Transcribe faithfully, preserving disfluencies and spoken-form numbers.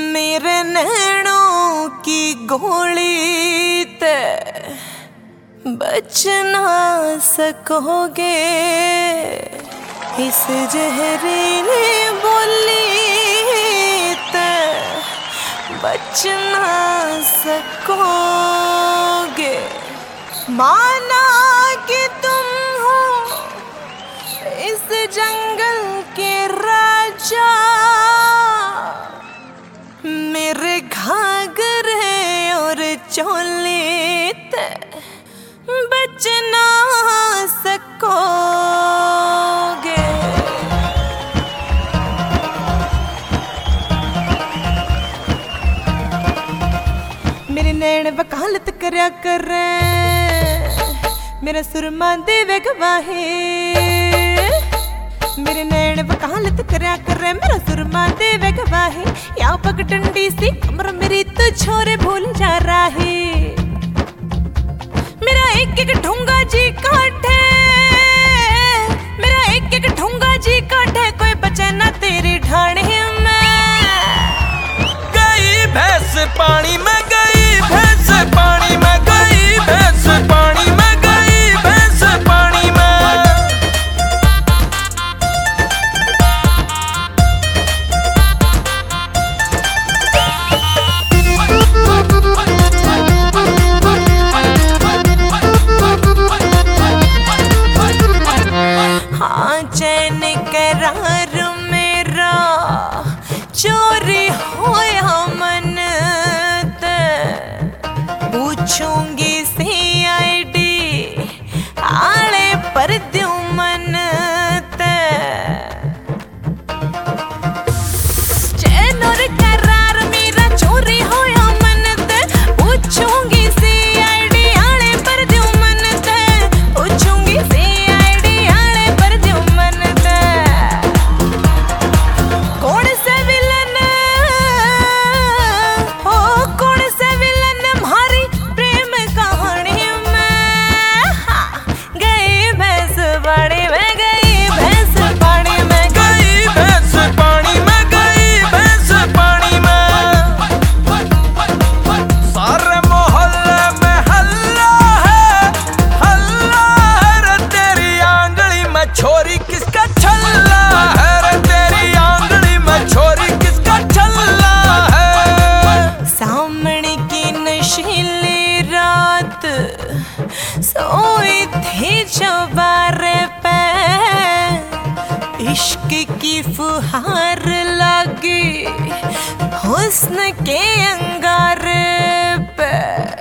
मेरे नैनों की गोली ते बच ना सकोगे, इस जहरीली बोली ते बच ना सकोगे। माना कि तुम हो इस जंगल के राजा, मेरे घाघरे और चोली ते बच ना सकोगे। मेरे नैन वकालत करया करे, मेरा सुरमा देवे गवाही। मेरे नैन वकालत करया करे, मेरा सुरमा देवे गवाही। या पग टंडी सी कमर मेरी तो छोरे भूल जा राही। मेरा एक एक ढूंगा जी काटे, मेरा एक एक ढूंगा जी काटे, कोई बचे ना तेरी ढाणी में। गई भैंस पानी में, गई भैंस पानी में, गई भैंस पानी में, गई भैंस पानी में। हाँ चैन करार मेरा चोरी होया मन ते, पूछूंगी सी आई डी आले पर द्यू मन ते। चैन और करार मेरा चोरी होया मन ते, पूछूंगी सी आई डी आले पर द्यू मन ते, पूछूंगी सी छोरी किसका छल्ला है रे, तेरी आंगली में छोरी किसका छल्ला है। सामने की नशीली रात सोई थी चौबारे पे, इश्क की फुहार लगी हुस्न के अंगारे पे।